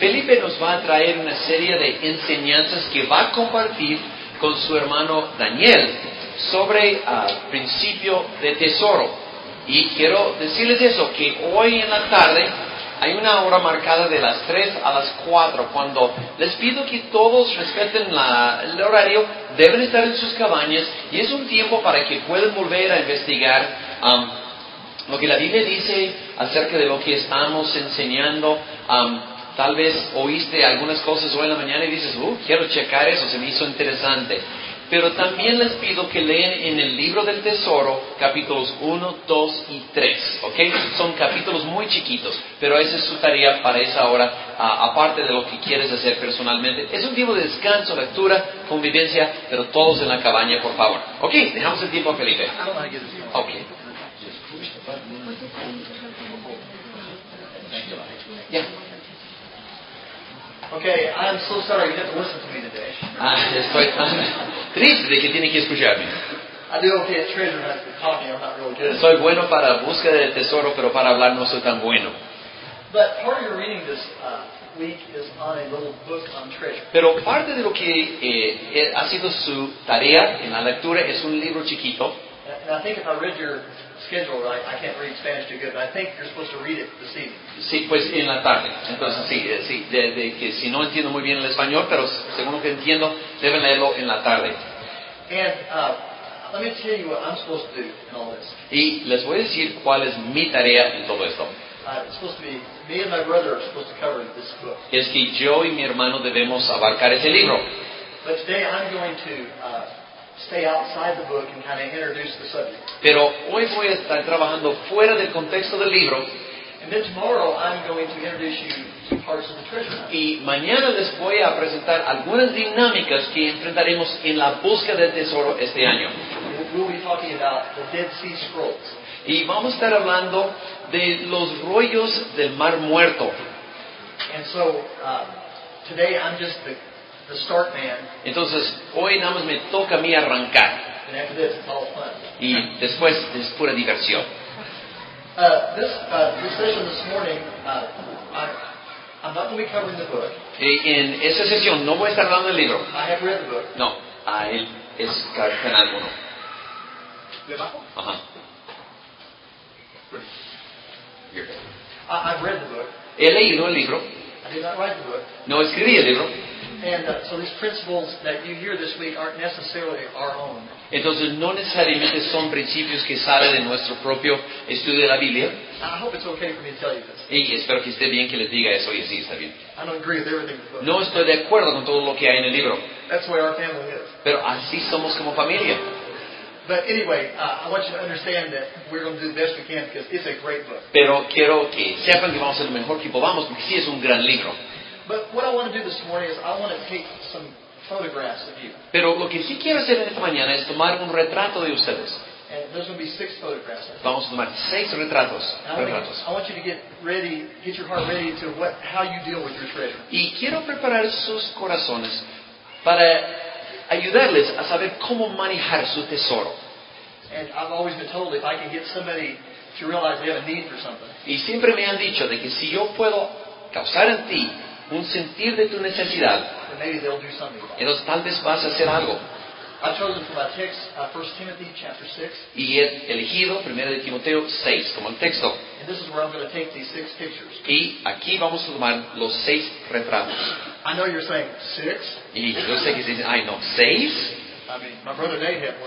Felipe nos va a traer una serie de enseñanzas que va a compartir con su hermano Daniel sobre principio de tesoro. Y quiero decirles eso, que hoy en la tarde hay una hora marcada de las 3 a las 4, cuando les pido que todos respeten el horario, deben estar en sus cabañas, y es un tiempo para que puedan volver a investigar lo que la Biblia dice acerca de lo que estamos enseñando. Tal vez oíste algunas cosas hoy en la mañana y dices, quiero checar eso, se me hizo interesante. Pero también les pido que lean en el libro del tesoro capítulos 1, 2 y 3, ¿ok? Son capítulos muy chiquitos, pero esa es su tarea para esa hora, aparte de lo que quieres hacer personalmente. Es un tiempo de descanso, lectura, convivencia, pero todos en la cabaña, por favor. Ok, dejamos el tiempo a Felipe. Ok. Yeah. Okay, I'm so sorry you have to listen to me today. Estoy tan triste de que tiene que escucharme. I do okay at treasure hunts, but talking I'm not really good. Soy bueno para búsqueda del tesoro, pero para hablar no soy tan bueno. But part of your reading this week is on a little book on treasure. Pero parte de lo que ha sido su tarea en la lectura es un libro chiquito. And I think if I read your schedule right, I can't read Spanish too good, but I think you're supposed to read it this evening. Sí, pues en la tarde. Entonces sí, de que si no entiendo muy bien el español, pero según lo que entiendo, deben leerlo en la tarde. And let me tell you what I'm supposed to do in all this. Y les voy a decir cuál es mi tarea en todo esto. It's supposed to be, me and my brother are supposed to cover this book. Es que yo y mi hermano debemos abarcar ese libro. But today I'm going to stay outside the book and kind of introduce the subject. Pero hoy voy a estar trabajando fuera del contexto del libro. And then tomorrow I'm going to introduce you to parts of the treasure hunt. Y mañana les voy a presentar algunas dinámicas que enfrentaremos en la búsqueda del tesoro este año. We'll be talking about the Dead Sea Scrolls. Y vamos a estar hablando de los rollos del Mar Muerto. And so today I'm just the start man. Entonces, hoy nada más me toca a mí arrancar. And after this, it's all fun. Y después es pura diversión. This session this morning, I'm not going to be covering the book. Y en esta sesión no voy a estar hablando del libro. I have read the book. No, a él es canal 1. ¿Debajo? Ajá. I've read the book. He leído el libro. I did not write the book. No escribí el libro. And so these principles that you hear this week aren't necessarily our own. Entonces no necesariamente son principios que salen de nuestro propio estudio de la Biblia. I hope it's okay for me to tell you this. Y espero que esté bien que les diga eso, y sí, está bien. I don't agree with everything in the book. No estoy de acuerdo con todo lo que hay en el libro, That's the way our family is. pero así somos como familia. But anyway, I want you to understand that we're going to do the best we can because it's a great book. Pero quiero que sepan que vamos a hacer lo mejor que podamos, porque sí es un gran libro. But what I want to do this morning is I want to take some photographs of you. Pero lo que sí quiero hacer esta mañana es tomar un retrato de ustedes. And there's going to be 6 photographs. Vamos a tomar 6 retratos. I want you to get ready, get your heart ready to how you deal with your treasure. Y quiero preparar sus corazones para ayudarles a saber cómo manejar su tesoro. And I've always been told if I can get somebody to realize they have a need for something. Y siempre me han dicho de que si yo puedo causar en ti un sentir de tu necesidad, then maybe they'll do something about it. entonces tal vez vas a hacer algo. I've chosen for my text 1 Timothy chapter 6. Y he elegido 1 de Timoteo 6 como el texto. And this is where I'm going to take these 6 pictures. Y aquí vamos a tomar los 6 retratos. I know you're saying 6. Y yo sé que se dicen, ay no, 6. I mean, my brother Nate had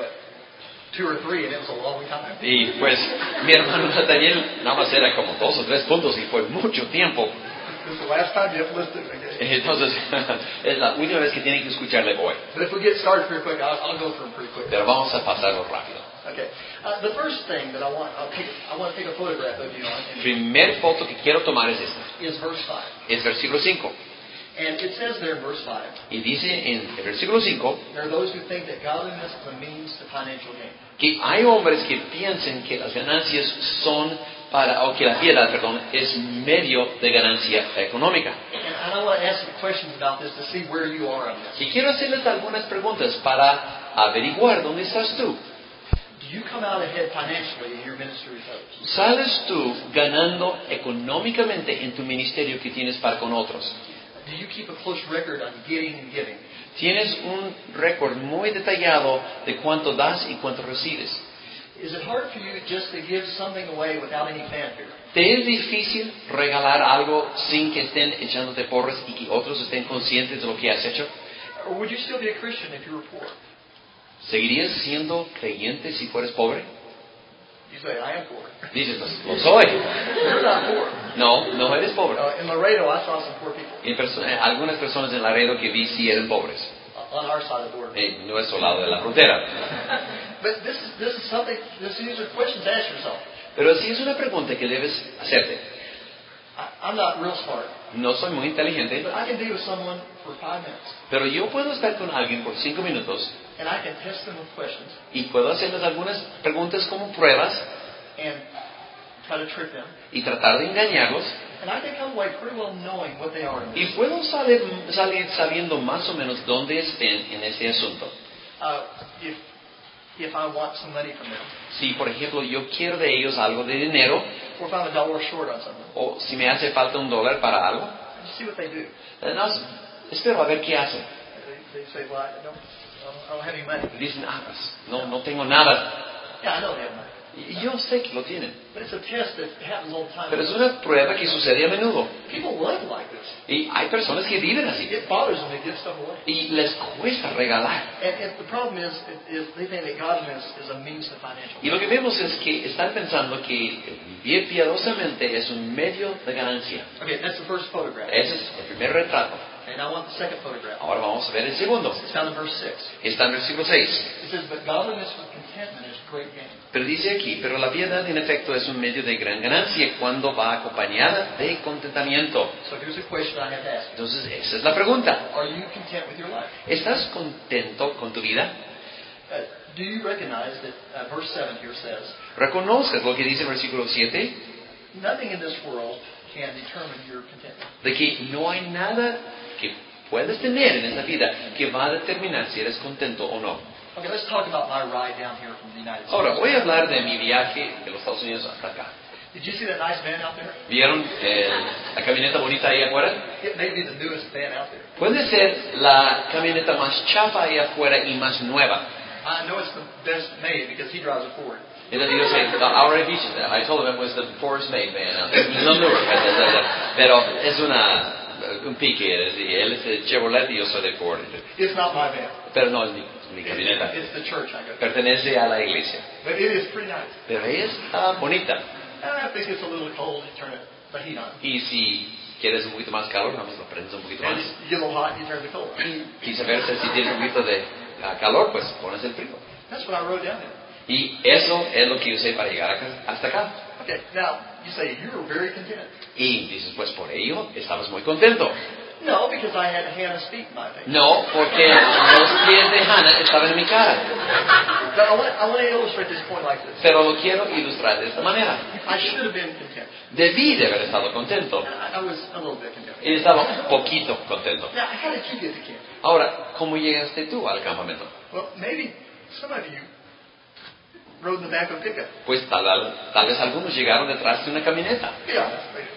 2 or 3, and it was a long time. Y pues mi hermano Nathaniel nada más era como 2 o 3 puntos y fue mucho tiempo. This is the last time you have to listen to me. Entonces es la última vez que tienen que escucharle hoy. But if we get started pretty quick, I'll go through them pretty quick. Pero vamos a pasarlo rápido. Okay. The first thing that I want to take a photograph of you on Primer foto que quiero tomar es esta. is verse 5. Es versículo 5. And it says there in verse 5, Y dice en el versículo 5 there are those who think that godliness is a means to financial gain. que hay hombres que piensan que las ganancias son o que la piedad, es medio de ganancia económica. And I want to ask some questions about this to see where you are on this. Y quiero hacerles algunas preguntas para averiguar dónde estás tú. Do you come out ahead financially in your ministry with others? ¿Sales tú ganando económicamente en tu ministerio que tienes para con otros? do you keep a close record on getting and giving? ¿Tienes un récord muy detallado de cuánto das y cuánto recibes? Is it hard for you just to give something away without any fanfare? ¿Te es difícil regalar algo sin que estén echándote porras y que otros estén conscientes de lo que has hecho? Or would you still be a Christian if you were poor? ¿Seguirías siendo creyente si fueres pobre? You say, I am poor. Dices, lo soy. You're not poor. No eres pobre. In Laredo, I saw some poor people Y algunas personas en Laredo que vi sí eran pobres, on our side of the border. en nuestro lado de la frontera. But this is something, these are questions to ask yourself. Pero sí es una pregunta que debes hacerte. I'm not real smart, No soy muy inteligente, but I can be with someone for 5 minutes, pero yo puedo estar con alguien por 5 minutos and I can test them with questions y puedo hacerles algunas preguntas como pruebas and try to trick them. y tratar de engañarlos. And I can come away pretty well knowing what they are in Y this. puedo salir sabiendo más o menos dónde estén en ese asunto. If I want some money from them, Si, por ejemplo, yo quiero de ellos algo de dinero, or if I'm $1 short on something, o si me hace falta $1 para algo, I just see what they do. no, espero a ver qué hacen. They say, well, I don't have any money. Dicen, pues, no tengo nada. Yeah, I know they have money. Y yo sé que lo tienen. But it's a test that happens all the time. Pero es una prueba que sucede a menudo. People live like this. Y hay personas que viven así. It bothers them to give stuff away. Y les cuesta regalar. And the problem is they think that godliness is a means to financial. Y lo que vemos es que están pensando que vivir piadosamente es un medio de ganancia. Okay, that's the first photograph. Ese es el primer retrato. And I want the second photograph. Ahora vamos a ver el segundo. It's found in verse 6. Está en el versículo 6. It says, but godliness with contentment is great gain. Pero dice aquí, pero la piedad en efecto es un medio de gran ganancia cuando va acompañada de contentamiento. So here's a question I have to ask. Entonces, esa es la pregunta. Are you content with your life? ¿Estás contento con tu vida? Do you recognize that verse 7 here says, ¿Reconoces lo que dice el versículo 7? nothing in this world can determine your contentment? De que no hay nada que puedes tener en esta vida que va a determinar si eres contento o no. Okay, let's talk about my ride down here from the United States. Ahora, voy a hablar de mi viaje de los Estados Unidos hasta acá. Did you see that nice van out there? ¿Vieron la camioneta bonita ahí afuera? It may be the newest van out there. Puede ser la camioneta más chafa ahí afuera y más nueva. I know it's the best made because he drives a Ford. Entonces yo sé, ahora he dicho, I told him it was the Forest Made van out there. No, pero es un pique, él es de Chevrolet y yo soy de Ford. It's not my van. Pero no es mi camioneta. It's the church I go to. Pertenece a la iglesia. But it is pretty nice. Pero ella está bonita. I think it's a little cold. You turn the heat on. Y si quieres un poquito más calor, nada más lo prendes un poquito And más. you get a little hot, you turn the cold on. Y viceversa, si tienes un poquito de calor, pues pones el frío. That's what I wrote down there. Y eso es lo que usé para llegar hasta acá. Okay, now, you say you were very content. Y dices, pues por ello estabas muy contento. No, because I had Hannah's feet in my face. No, porque los pies de Hannah estaban en mi cara. But I want to illustrate this point like this. Pero lo quiero ilustrar de esta manera. I should have been content. Debí de haber estado contento. I was a little bit content. Y estaba un poquito contento. Now, how did you get to camp? Ahora, ¿cómo llegaste tú al campamento? Well, maybe some of you rode in the back of a pickup. Pues tal vez algunos llegaron detrás de una camioneta. Yeah.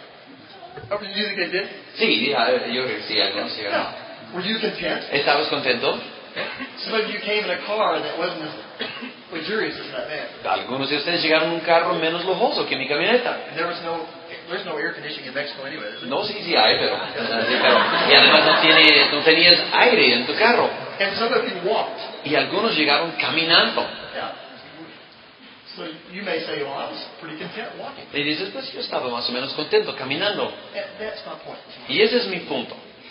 Oh, you think they did? Sí, yo creo que sí, algunos llegaron. Yeah. Were you content? ¿Estabas contento? Some of you came in a car that wasn't as luxurious as that van. Algunos de ustedes llegaron en un carro menos lujoso que mi camioneta. And there's no air conditioning in Mexico anyway, is there? No, sí hay, pero y además no tenías aire en tu carro. And some of you walked. Y algunos llegaron caminando. Yeah. So you may say, well, I was pretty content walking. Y dices, pues yo estaba más o menos contento caminando. And that's my point. Y ese es mi punto.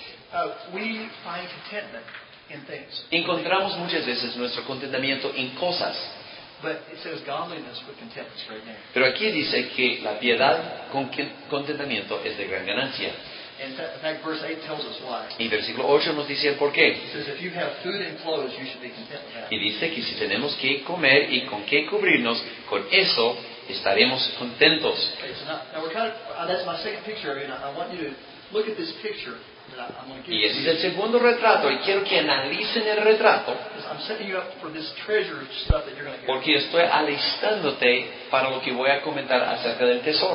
We find contentment in things. Encontramos muchas veces nuestro contentamiento en cosas. But it says godliness with contentment is great gain. Pero aquí dice que la piedad con contentamiento es de gran ganancia. In fact, verse 8 tells us why. Y versículo 8 nos dice el por qué. It says, if you have food and clothes, you should be content with that. Y dice que si tenemos que comer y con qué cubrirnos, con eso estaremos contentos. Okay, so now we're kind of, that's my second picture area, and I want you to look at this picture that I'm going to give Y you. ese es el segundo retrato, y quiero que analicen el retrato, Because I'm setting you up for this treasure stuff that you're going to hear. porque estoy alistándote para lo que voy a comentar acerca del tesoro. Now,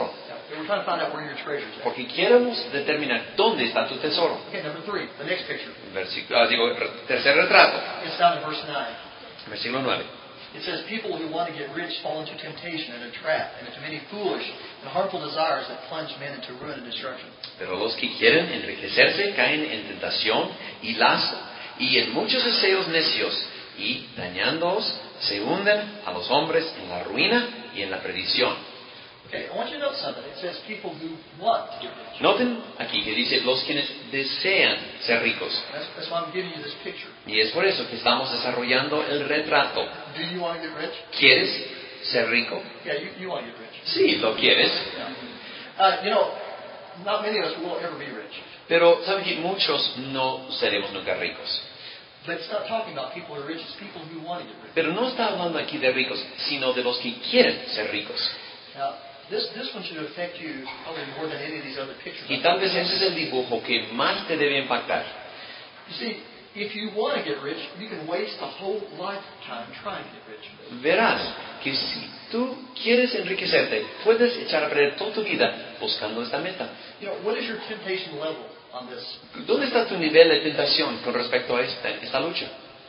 We're trying to find out where your treasure's at. Porque queremos determinar dónde está tu tesoro. Okay, number 3, the next picture. Tercer retrato, It's down in verse 9. versículo 9. It says, people who want to get rich fall into temptation and a trap and into many foolish and harmful desires that plunge men into ruin and destruction. Pero los que quieren enriquecerse caen en tentación y lazo y en muchos deseos necios y dañándoos se hunden a los hombres en la ruina y en la perdición. Okay, I want you to note something. It says people who want to get rich. Noten aquí que dice los quienes desean ser ricos. That's why I'm giving you this picture. Y es por eso que estamos desarrollando el retrato. Do you want to get rich? ¿Quieres ser rico? Yeah, you want to get rich. Sí, lo quieres. Yeah. Not many of us will ever be rich. Pero saben que muchos no seremos nunca ricos. But it's not talking about people who are rich. It's people who want to get rich. Pero no está hablando aquí de ricos, sino de los que quieren ser ricos. Now, this one should affect you probably more than any of these other pictures. Y tal vez ese es el dibujo que más te debe impactar. You see, if you want to get rich, you can waste a whole lifetime trying to get rich. Verás que si tú quieres enriquecerte, puedes echar a perder toda tu vida buscando esta meta. What is your temptation level on this? ¿Dónde está tu nivel de tentación con respecto a esta lucha?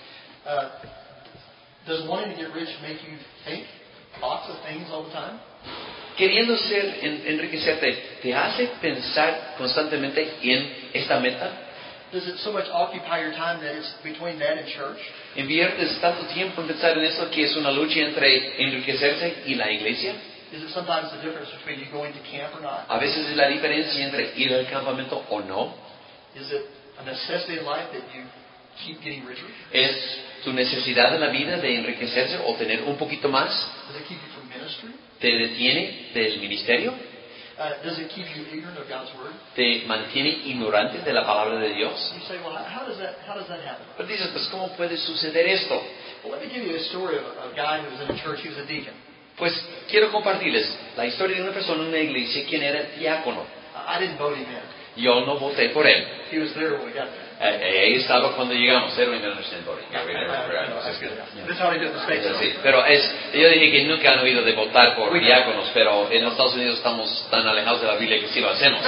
Does wanting to get rich make you think lots of things all the time? Queriendo enriquecerte, ¿te hace pensar constantemente en esta meta? Does it so much occupy your time that it's between that and church? ¿Inviertes tanto tiempo en pensar en eso que es una lucha entre enriquecerse y la iglesia? Is it sometimes the difference between you going to camp or not? A veces es la diferencia entre ir al campamento o no. Is it a necessity in life that you keep getting richer? ¿Es tu necesidad en la vida de enriquecerse o tener un poquito más? Does it keep you from ministry? ¿Te detiene del ministerio? Does it keep you ignorant of God's word? ¿Te mantiene ignorante de la palabra de Dios? You say, well, how does that happen? Pero dices, pues ¿cómo puede suceder esto? Well, let me give you a story of a guy who was in a church. He was a deacon. Pues quiero compartirles la historia de una persona en una iglesia quien era diácono. I didn't vote him in. Yo no voté por él. He was there when we got there. He estado cuando llegamos. I don't even understand voting. That's how they do it in the States. Sí, pero yo dije que nunca han oído de votar por diáconos, pero en los Estados Unidos estamos tan alejados de la Biblia que sí lo hacemos.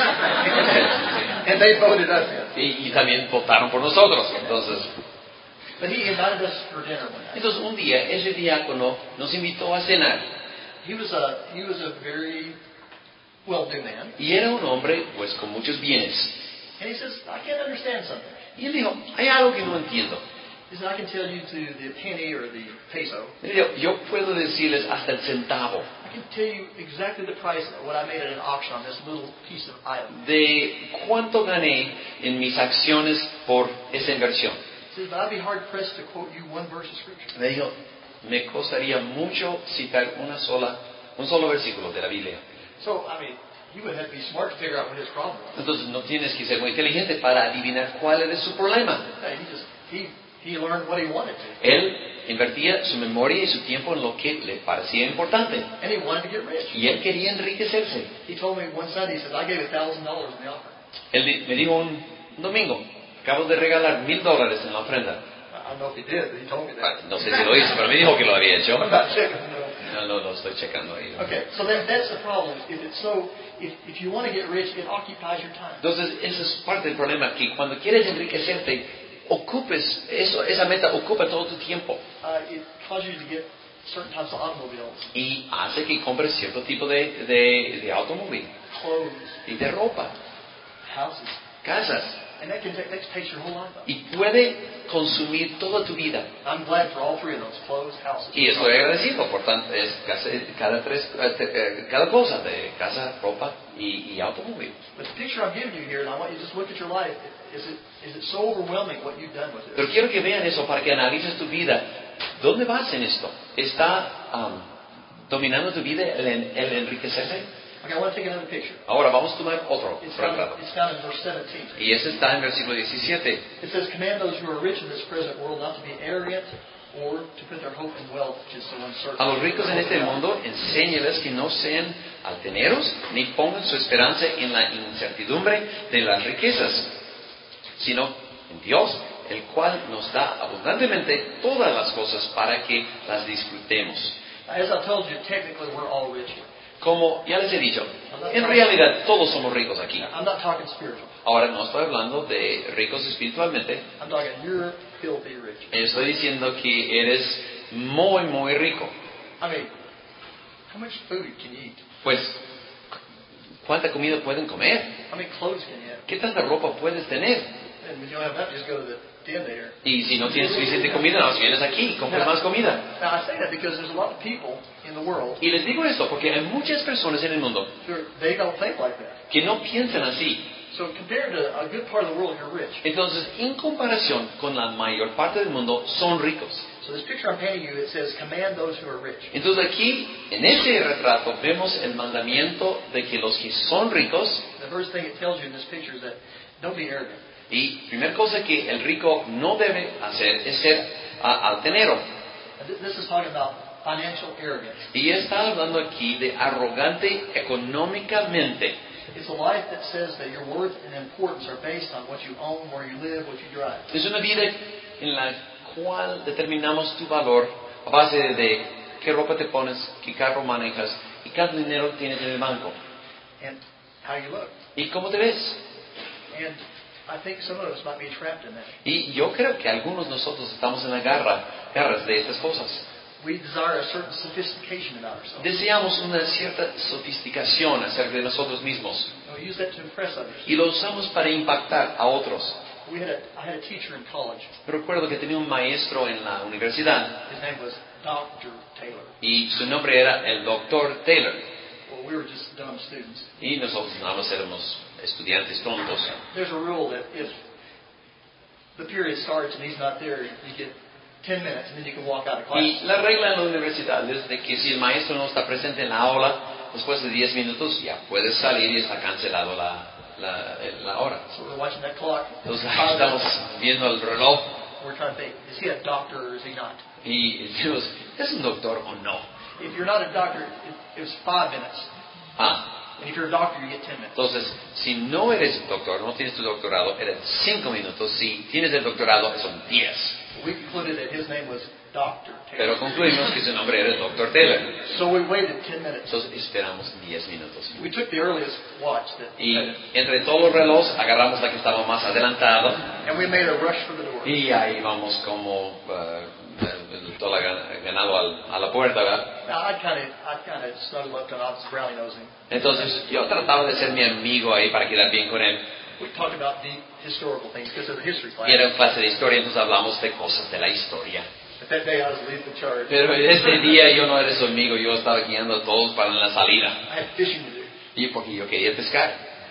And they voted us in. Y también votaron por nosotros. But he invited us for dinner one night. Entonces un día ese diácono nos invitó a cenar. He was a very well-to-do man. Y era un hombre pues con muchos bienes. And he says, I can't understand something. Y él dijo, hay algo que no entiendo. He said, I can tell you to the penny or the peso. Él dijo, yo puedo decirles hasta el centavo I can tell you exactly the price of what I made at an auction on this little piece of item. de cuánto gané en mis acciones por esa inversión. He says, but I'd be hard-pressed to quote you one verse of Scripture. Me dijo, me costaría mucho citar un solo versículo de la Biblia. So, you would have to be smart to figure out what his problem was. Entonces no tienes que ser muy inteligente para adivinar cuál era su problema. He learned what he wanted to. Él invertía su memoria y su tiempo en lo que le parecía importante. And he wanted to get rich. Y él quería enriquecerse. He told me one Sunday, he says, I gave $1,000 in the offering. Él me dijo un domingo, acabo de regalar $1,000 en la ofrenda. I don't know if he did, but he told me that. No sé si lo hizo, pero me dijo que lo había hecho. I'm not checking, no. No, lo estoy checando ahí. Okay, so that's the problem. If you want to get rich, it occupies your time. Entonces, esa es parte del problema, que cuando quieres enriquecerte, esa meta ocupa todo tu tiempo. It causes you to get certain types of automobiles, Y hace que compres cierto tipo de automóvil clothes, y de ropa, houses, casas. and that takes your whole life up. Y puede consumir toda tu vida. I'm glad for all three of those: clothes, houses. Y estoy agradecido, por tanto, es cada cosa de casa, ropa y automóvil. But the picture I'm giving you here, and I want you to just look at your life. Is it so overwhelming what you've done with it? Pero quiero que vean eso para que analices tu vida. ¿Dónde vas en esto? ¿Está dominando tu vida el enriquecerse? Okay, I want to take another picture. Ahora vamos a tomar otro It's retrato. found in verse 17. Y ese está en versículo 17. It says, command those who are rich in this present world not to be arrogant or to put their hope in wealth, which is so uncertain. A los ricos en este mundo, enséñales que no sean altaneros ni pongan su esperanza en la incertidumbre de las riquezas, sino en Dios, el cual nos da abundantemente todas las cosas para que las disfrutemos. As I told you, technically we're all rich here. Como ya les he dicho, en realidad todos somos ricos aquí. I'm not talking spiritual. Ahora no estoy hablando de ricos espiritualmente. I'm talking you're filthy rich. Estoy diciendo que eres muy, muy rico. I mean, how much food can you eat? Pues, ¿cuánta comida pueden comer? How many clothes can you have? ¿Qué tanta ropa puedes tener? And when you don't have that, just go to the den there. Y si no tienes suficiente comida, no, vienes aquí y compras más comida. Now I say that because there's a lot of people in the world Y les digo esto porque hay muchas personas en el mundo they don't think like that. que no piensan así. So compared to a good part of the world, you're rich. Entonces, en comparación con la mayor parte del mundo, son ricos. So this picture I'm painting you, it says, command those who are rich. Entonces aquí, en ese retrato, vemos el mandamiento de que los que son ricos, The first thing it tells you in this picture is that don't be arrogant. y primera cosa que el rico no debe hacer es ser altanero. This is talking about financial arrogance. Y está hablando aquí de arrogante económicamente. It's a life that says that your worth and importance are based on what you own, where you live, what you drive. Es una vida en la cual determinamos tu valor a base de qué ropa te pones, qué carro manejas y cuánto dinero tienes en el banco. And how you look. ¿Y cómo te ves? And I think some of us might be trapped in that. Y yo creo que algunos de nosotros estamos en la garras de estas cosas. We desire a certain sophistication about ourselves. Deseamos una cierta sofisticación acerca de nosotros mismos And we use that to impress others. y lo usamos para impactar a otros. I had a teacher in college. Recuerdo que tenía un maestro en la universidad His name was Dr. Taylor. y su nombre era el Dr. Taylor. Well, we were just dumb students. Y nosotros nada más éramos estudiantes tontos. There's a rule that if the period starts and he's not there, you get 10 minutes and then you can walk out of class. Y la regla en la universidad es de que si el maestro no está presente en la aula, después de 10 minutos ya puedes salir y está cancelado la hora. So we're watching that clock. Entonces estamos viendo el reloj We're trying to think, is he a doctor or is he not? y decimos, ¿es un doctor o no? If you're not a doctor, it was 5 minutes. And if you're a doctor, you get 10 minutes. Entonces, si no eres doctor, no tienes tu doctorado, eres 5 minutos. Si tienes el doctorado, son 10. We concluded that his name was Dr. Pero Taylor. concluimos que su nombre era el Dr. Taylor. So we waited 10 minutes. Entonces esperamos 10 minutos. We took the earliest watch Y entre todos los relojes agarramos la que estaba más adelantada and we made a rush for the door. y ahí vamos como todo ganado a la puerta, ¿verdad? Now I kind of snuggled up to him. I was brownie nosing. Entonces yo trataba de ser mi amigo ahí para quedar bien con él. We talked about deep historical things because of the history class. Y era una clase de historia, entonces hablamos de cosas de la historia. But that day I was leading the charge. Pero ese día yo no era su amigo, yo estaba guiando a todos para la salida. I had fishing to do. Y porque yo quería pescar.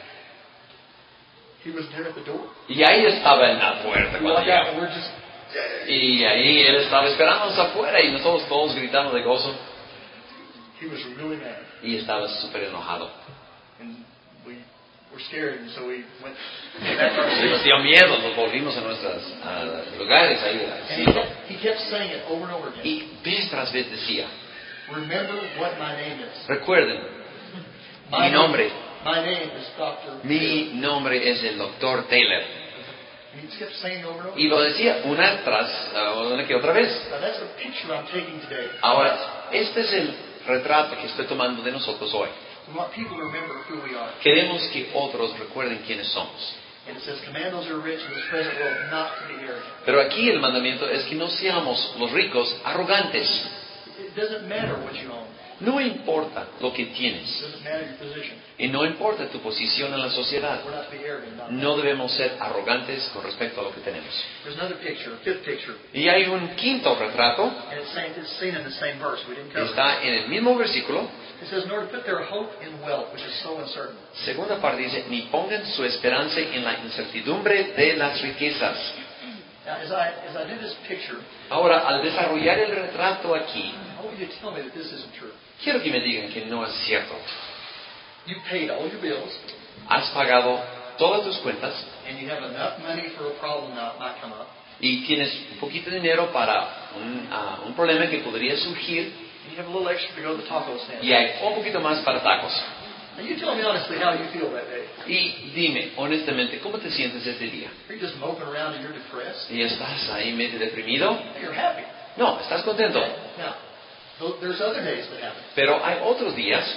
He was there at the door. Y ahí estaba en la puerta We cuando walked out llegamos. and we're just, Y ahí él estaba esperándonos afuera y nosotros todos gritando de gozo. he was really mad. Y estaba súper enojado. And we were scared, and so we went back to our Y nos seats. dio miedo, nos volvimos a nuestros lugares ahí. And he kept saying it over and over again. Y vez tras vez decía, Remember what my name is. recuerden, My mi nombre, My name is Dr. mi nombre es el Dr. Taylor. And he just kept saying it over and over. Y lo decía una que otra vez. Now that's the picture I'm taking today. Ahora, este es el retrato que estoy tomando de nosotros hoy. We want people to remember who we are. Queremos que otros recuerden quiénes somos. And it says, command those who are rich in this present world not to be arrogant. Pero aquí el mandamiento es que no seamos los ricos arrogantes. It doesn't matter what you own. No importa lo que It tienes doesn't matter your position. y no importa tu posición en la sociedad. We're not to be arrogant about that. No debemos ser arrogantes con respecto a lo que tenemos. There's another picture, fifth picture. Y hay un quinto retrato And it's seen in the same verse. We didn't que cover it. está en el mismo versículo. It says, in order to put their hope in wealth, which is so uncertain. Segunda parte dice, ni pongan su esperanza en la incertidumbre de las riquezas. Now, as I do this picture, Ahora, al desarrollar el retrato aquí, I want you to tell me that this isn't true. quiero que me digan que no es cierto. You paid all your bills, Has pagado todas tus cuentas and you have enough money for a problem that might come up. y tienes un poquito de dinero para un problema que podría surgir And you have a little extra to go to the taco stand. y hay un poquito más para tacos. Now, you tell me honestly how you feel that day. Y dime, honestamente, ¿cómo te sientes ese día? Are you just moping around and you're depressed? ¿Y estás ahí medio deprimido? You're happy. No, estás contento. Now, there's other days that happen. Pero hay otros días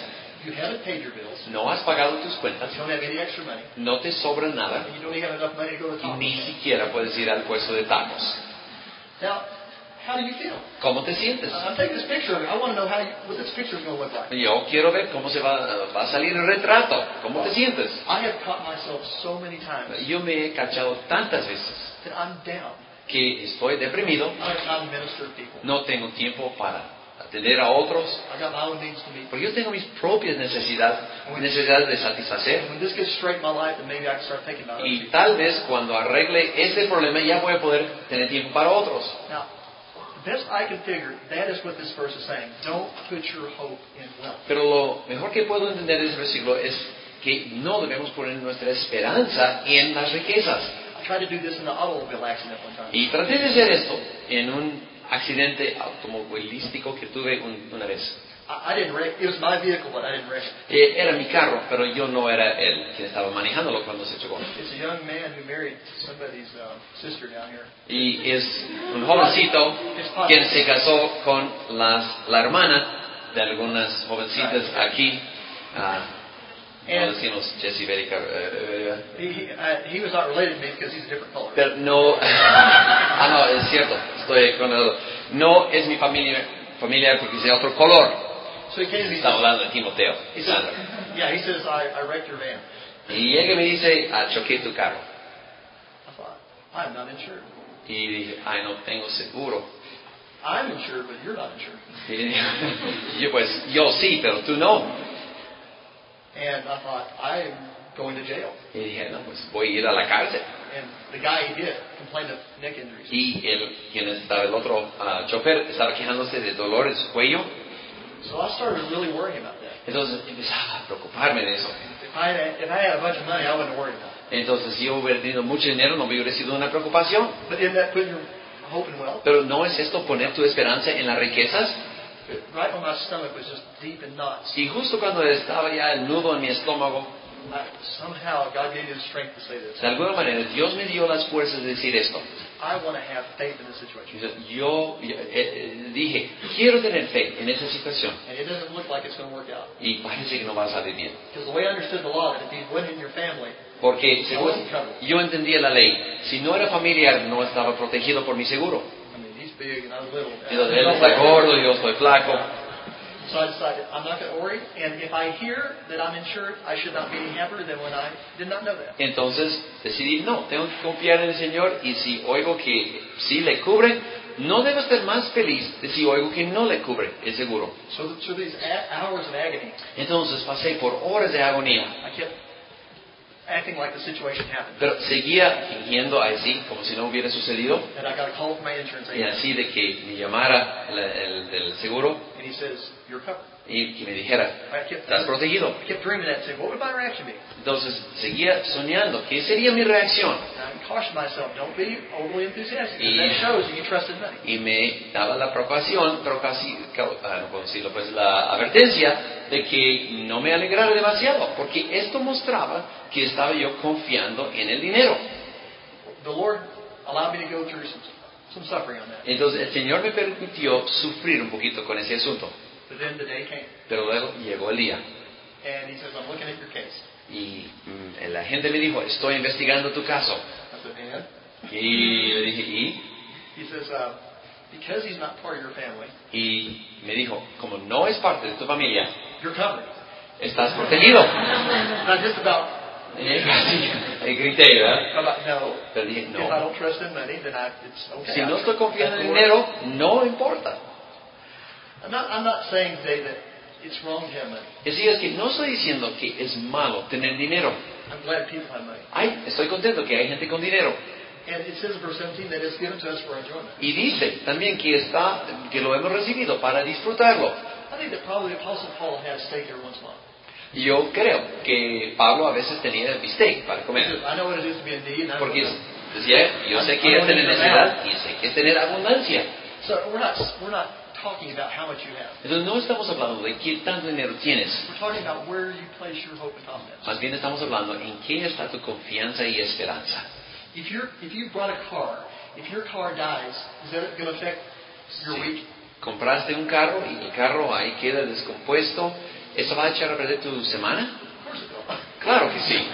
you haven't paid your bills, no has pagado tus cuentas, you don't have any extra money, no te sobra nada, and you don't even have enough money to go to the y top. ni siquiera puedes ir al puesto de tacos. Now, how do you feel? ¿Cómo te sientes? I'm taking this picture of it. I want to know what this picture is going to look like. Yo quiero ver cómo va a salir el retrato. ¿Cómo te sientes? I have caught myself so many times Yo me he cachado tantas veces that I'm down. que estoy deprimido, I don't have time to minister to people. no tengo tiempo para atender a otros, I got my own needs to meet. porque yo tengo mis propias necesidades de satisfacer. And when this gets straight in my life, then maybe I can start thinking about it. Y tal vez cuando arregle ese problema ya voy a poder tener tiempo para otros. Now, the best I can figure, that is what this verse is saying. Don't put your hope in wealth. Pero lo mejor que puedo entender de ese versículo es que no debemos poner nuestra esperanza en las riquezas. I tried to do this in the automobile accident one time. Y traté de hacer esto en un accidente automovilístico que tuve una vez. I didn't wreck. It was my vehicle, but I didn't wreck it. Era mi carro, pero yo no era el quien estaba manejándolo cuando se chocó. It's a young man who married somebody's sister down here. Y es un jovencito quien se casó con la hermana de algunas jovencitas aquí. No decimos Jessie Berica. He was not related to me because he's a different color. Pero no, no, es cierto, estoy con el, no es mi familiar porque es de otro color. So he came to me. Estamos hablando de Timoteo. He says, yeah, he says, I wrecked your van. Y llega y me dice, choqué tu carro. I thought, I'm not insured. Y dije, ay, no tengo seguro. I'm insured, but you're not insured. Y yo, pues, yo sí, pero tú no. And I thought, I'm going to jail. Y dije, no, pues voy a ir a la cárcel. And the guy he hit complained of neck injuries. Y el otro chofer estaba quejándose de dolor en su cuello. So I started really worrying about that. Entonces empezaba a preocuparme de eso. If I had a bunch of money, I wouldn't have worried about it. Entonces si yo hubiera tenido mucho dinero no me hubiera sido una preocupación. But isn't that putting your hope in wealth? Pero ¿no es esto poner tu esperanza en las riquezas? Right when my stomach was just deep in knots, Y justo cuando estaba ya el nudo en mi estómago, somehow God gave me the strength to say this. de alguna manera Dios me dio las fuerzas de decir esto. I want to have faith in this situation. Yo dije, quiero tener fe en esa situación. And it doesn't look like it's going to work out. Y parece que no va a salir bien. Because the way I understood the law, that if he wasn't in your family, Porque según yo entendía la ley, si no era familiar no estaba protegido por mi seguro. I mean, he's big and I'm little. Entonces, él está gordo y yo estoy flaco. So I decided I'm not going to worry. And if I hear that I'm insured, I should not be any happier than when I did not know that. Entonces decidí, no, tengo que confiar en el Señor y si oigo que sí le cubre, no debo estar más feliz de si oigo que no le cubre el seguro. So through these hours of agony, Entonces pasé por horas de agonía, I kept acting like the situation happened. pero seguía fingiendo así, como si no hubiera sucedido, And I got a call from my insurance y agent. así de que me llamara el del seguro And he says, you're covered. y que me dijera, I kept estás protegido. dreaming that and saying, what would my reaction be? Entonces seguía soñando, ¿qué sería mi reacción? And I cautioned myself, don't be overly enthusiastic. Y- Because that shows that you trusted money. Y me daba la preocupación, pero casi, no puedo decirlo, pues la advertencia de que no me alegrara demasiado, porque esto mostraba que estaba yo confiando en el dinero. The Lord allowed me to go through some suffering on that. Entonces el Señor me permitió sufrir un poquito con ese asunto, But then the day came. pero luego llegó el día And he says, I'm looking at your case. y la gente me dijo, estoy investigando tu caso. I said, and? Y le dije, ¿y? He says, because he's not part of your family, Y me dijo, como no es parte de tu familia, you're covered. estás protegido. Not just about, Grité, ¿verdad? no. Pero dije, If I no. don't trust in money, then it's okay. Si no estoy confiando en el dinero, no importa. I'm not saying today that it's wrong to have money. Es que no estoy diciendo que es malo tener dinero. I'm glad people have money. Estoy contento que hay gente con dinero. And it says in verse 17 that it's given to us for enjoyment. Y dice también que lo hemos recibido para disfrutarlo. I think that probably the Apostle Paul had steak every once in a while. Yo creo que Pablo a veces tenía bistec para He comer. says, I know what it is to be in need. And I Porque know. decía, yo sé que es tener necesidad y sé que es tener abundancia. So we're not talking about how much you have. Entonces no estamos hablando de qué tanto dinero tienes. We're talking about where you place your hope and confidence. Más bien estamos hablando en qué está tu confianza y esperanza. If you brought a car, if your car dies, is that going to affect your week? Compraste un carro y el carro ahí queda descompuesto. ¿eso va a echar a perder tu semana? Of course it will. Claro que sí.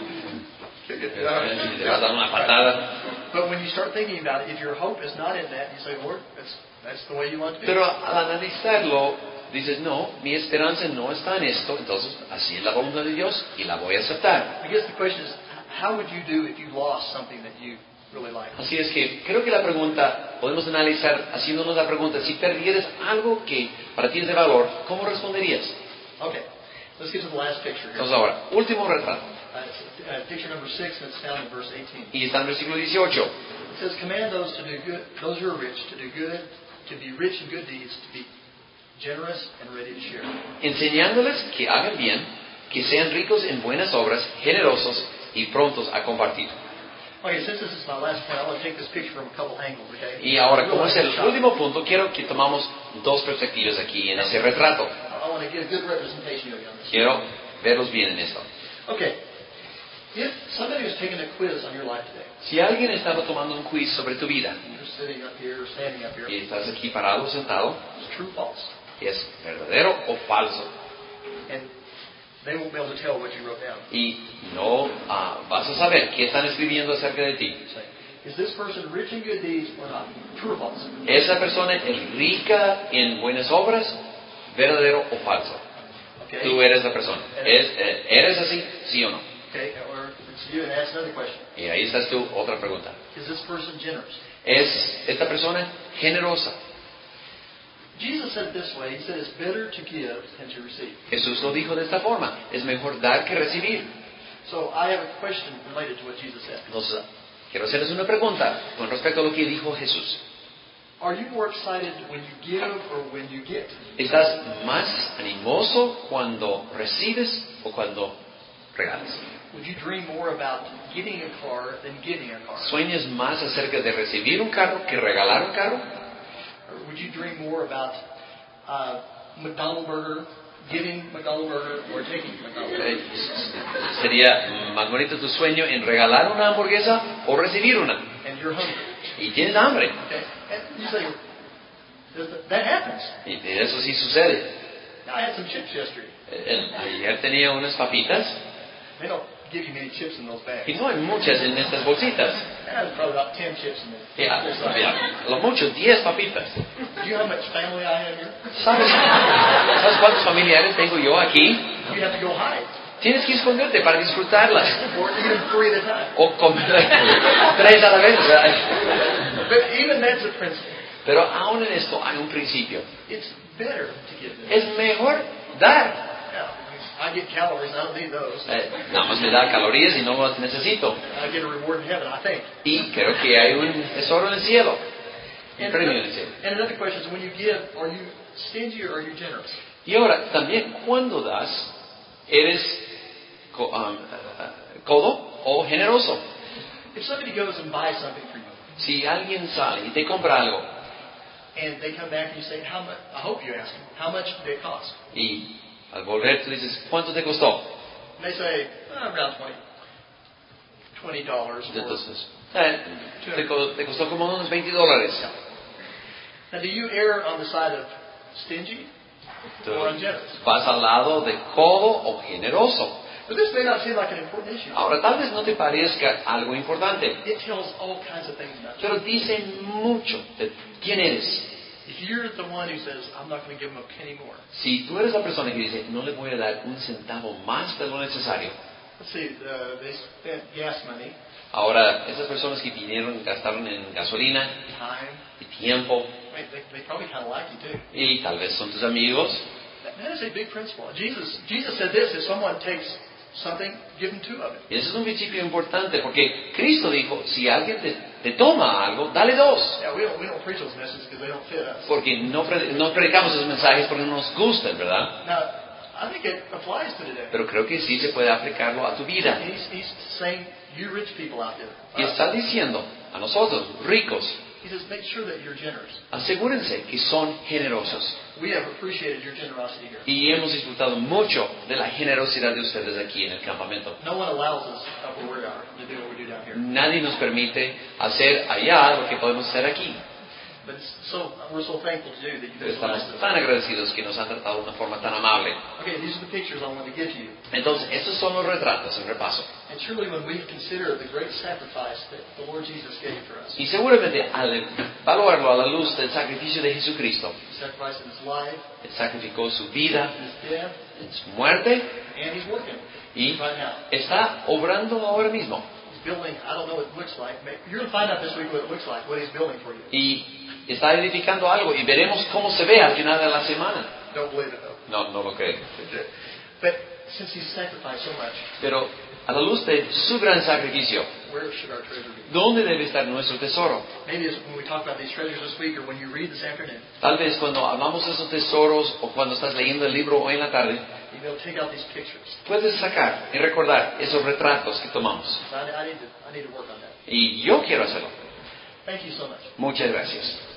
Te vas a dar una patada. But when you start thinking about it, if your hope is not in that, you say, Lord, that's the way you want to be. Pero al analizarlo, dices, no, mi esperanza no está en esto, entonces así es la voluntad de Dios y la voy a aceptar. I guess the question is, how would you do if you lost something that you really like? Así es que creo que la pregunta, podemos analizar haciéndonos la pregunta, si perdieras algo que para ti es de valor, ¿cómo responderías? Okay, let's get to the last picture here. Entonces ahora, último retrato. It's, picture number 6, and it's found in verse 18. Y está en el versículo 18. It says, command those to do good, those who are rich, to do good, to be rich in good deeds, to be generous and ready to share. Enseñándoles que hagan bien, que sean ricos en buenas obras, generosos y prontos a compartir. Okay, since this is my last point, I want to take this picture from a couple angles, okay? Y ahora, como es el último punto, quiero que tomamos dos perspectivas aquí en ese retrato. I want to get a good representation of you on this. Quiero verlos bien en esto. Okay, if somebody was taking a quiz on your life today, Si alguien estaba tomando un quiz sobre tu vida you're sitting up here or standing up here, y estás aquí parado o sentado, it's true or false, ¿es verdadero o falso? and they won't be able to tell what you wrote down. Y no vas a saber qué están escribiendo acerca de ti. Say, is this person rich in good deeds or not? True or false? ¿Esa persona es rica en buenas obras? ¿Verdadero o falso? Okay. Tú eres la persona. ¿Eres así? ¿Sí o no? Okay, or it's you, and ask another question. Y ahí estás tú, otra pregunta. Is this person generous? ¿Es esta persona generosa? Jesus said it this way. He said it's better to give than to receive. Jesús lo dijo de esta forma. Es mejor dar que recibir. So I have a question related to what Jesus said. Entonces, quiero hacerles una pregunta con respecto a lo que dijo Jesús. Are you more excited when you give or when you get? ¿Estás más animoso cuando recibes o cuando regalas? Would you dream more about getting a car than getting a car? ¿Sueñas más acerca de recibir un carro que regalar un carro? Or would you dream more about McDonald's burger, getting McDonald's burger, or taking McDonald's burger? ¿Sería más bonito tu sueño en regalar una hamburguesa o recibir una? And you're hungry. Y tienes hambre. Okay? And you say, that happens. Y eso sí sucede. Now, I had some chips yesterday. Ayer tenía unas papitas They don't give you many chips in those bags. y no hay muchas en estas bolsitas. There's probably about 10 chips in there. A lo mucho 10 papitas. Do you know how much family I have here? ¿Sabes cuántos familiares tengo yo aquí? You have to go hide. Tienes que esconderte para disfrutarlas. Or eat them 3 at a time. O comer 3 a la vez. But even that's a principle. Pero aún en esto hay un principio. It's better to give than Es mejor dar. I get calories, I don't need those. Nada más me da calorías y no las necesito. I get a reward in heaven, I think. Y creo que hay un tesoro en el cielo. Un premio en el cielo. And another question is, when you give, are you stingy or are you generous? Y ahora, también, cuando das, ¿eres codo o generoso? If somebody goes and buys something for you, Si alguien sale y te compra algo, and they come back and you say, how much? I hope you ask them, how much did it cost? y al volver tú dices, ¿cuánto te costó? And they say, around $20 or Entonces, te costó como unos $20. Now, do you err on the side of stingy or ungenerous? Vas al lado de codo o generoso. But this may not seem like an important issue. Ahora, tal vez no te parezca algo importante, It tells all kinds of things about you. pero dice mucho de quién eres. If you're the one who says, I'm not going to give them a penny more. Si tú eres la persona que dice, no le voy a dar un centavo más de lo necesario. Let's see, they spent gas money, Ahora, esas personas que vinieron gastaron en gasolina time. y tiempo, They probably kind of like you too. y tal vez son tus amigos. That is a big principle. Jesus said this, if someone takes something, give them 2 of it. Y ese es un principio importante, porque Cristo dijo, si alguien te toma algo, dale 2. Yeah, we don't preach those messages because they don't fit us. Porque no predicamos esos mensajes porque no nos gustan, ¿verdad? Now, I think it applies to today. Pero creo que sí se puede aplicarlo a tu vida. He's saying, you rich people out there. Y está diciendo a nosotros, ricos, He says, make sure that you're generous. asegúrense que son generosos. We have appreciated your generosity here. Y hemos disfrutado mucho de la generosidad de ustedes aquí en el campamento. No one allows us up where we are to do what we do down here. Nadie nos permite hacer allá lo que podemos hacer aquí. But we're so thankful to you that you've been so Estamos nice to us. tan agradecidos que nos han tratado de una forma tan amable. Okay, these are the pictures I want to give to you. Entonces, estos son los retratos, en repaso. And truly, when we consider the great sacrifice that the Lord Jesus gave for us, Y seguramente al evaluarlo a la luz del sacrificio de Jesucristo, He sacrificed in His life, Él sacrificó su vida, His death, en su muerte, and He's working y right now. está obrando ahora mismo. He's building, I don't know what it looks like. You're going to find out this week what it looks like, what He's building for you. Y está edificando algo y veremos cómo se ve al final de la semana. Don't believe it, though. No lo creo. Okay. But since He's sacrificed so much, Pero a la luz de su gran sacrificio, where should our treasure be? ¿dónde debe estar nuestro tesoro? Maybe it's when we talk about these treasures this week or when you read this afternoon, Tal vez cuando hablamos de esos tesoros o cuando estás leyendo el libro hoy en la tarde, you'll be able to take out these pictures. puedes sacar y recordar esos retratos que tomamos. So I need to work on that. Y yo quiero hacerlo. Thank you so much. Muchas gracias.